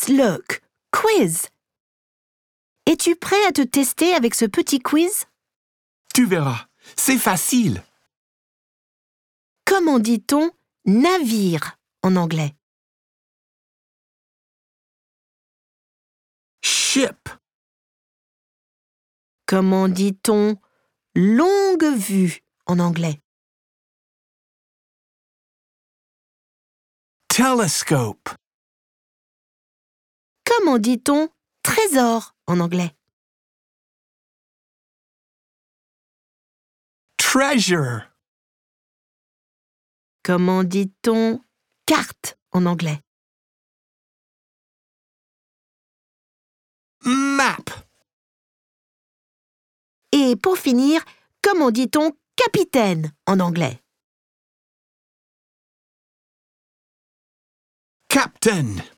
look! Quiz! Es-tu prêt à te tester avec ce petit quiz? Tu verras, c'est facile. Comment dit-on navire en anglais? Ship, Comment dit-on longue vue en anglais? telescope, Comment dit-on trésor en anglais? treasure, Comment dit-on carte en anglais? map, Et pour finir, comment dit-on capitaine en anglais? captain.